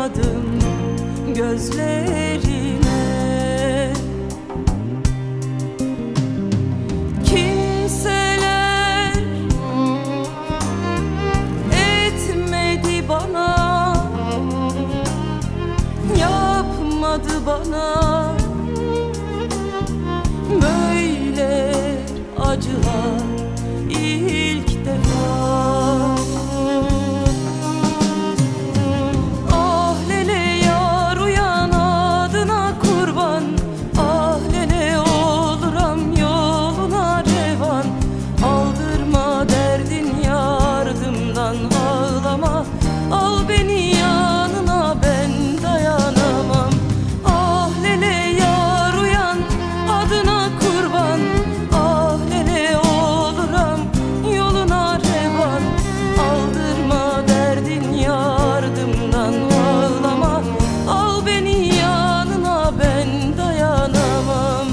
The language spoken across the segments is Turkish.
bakmadım gözlerine. Kimseler etmedi bana, yapmadı bana böyle acılar ilk defa. Ah lele yar uyan, adına kurban. Ah lele oluram yoluna revan. Aldırma derdin yardımdan, ağlama. Al beni yanına, ben dayanamam. Ah lele yar uyan, adına kurban. Ah lele oluram yoluna revan. Aldırma derdin yardımdan, ağlama. Al beni yanına, ben dayanamam.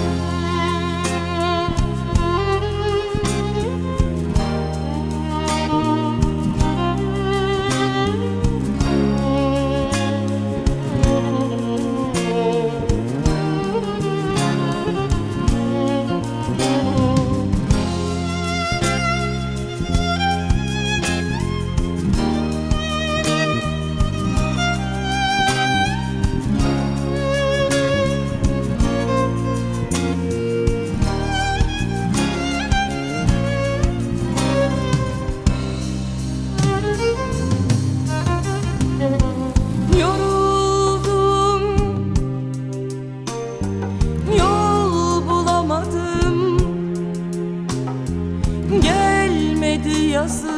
Yoruldum, yol bulamadım, gelmedi yazı